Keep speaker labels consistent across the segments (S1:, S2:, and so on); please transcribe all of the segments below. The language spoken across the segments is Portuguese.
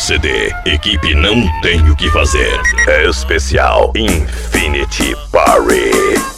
S1: CD, equipe não tem o que fazer. É especial Infinity Party.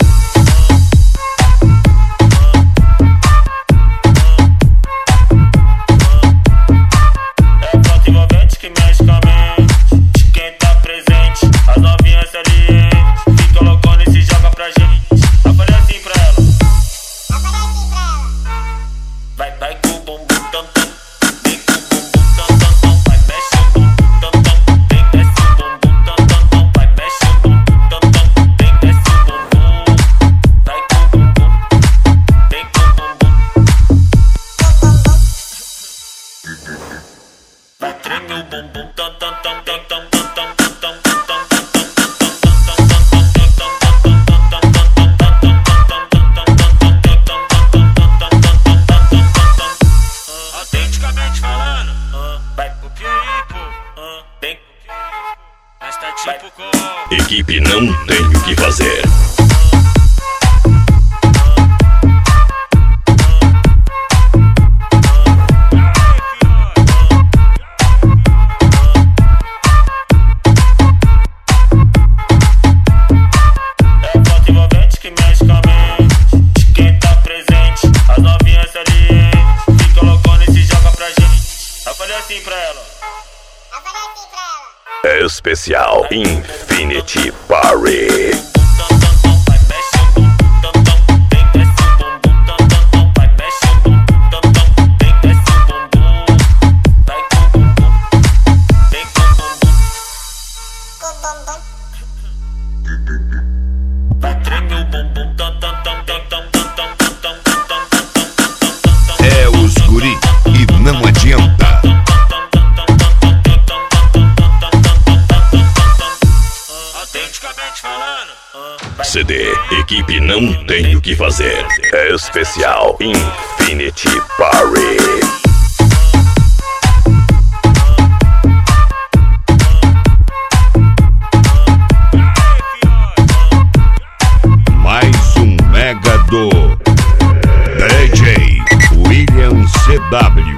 S1: Equipe não tem o que fazer. É especial Infinity Party.
S2: É os guri e não adianta.
S1: CD, equipe não tem o que fazer. É especial Infinity Party.
S2: Mais um mega do DJ William CW.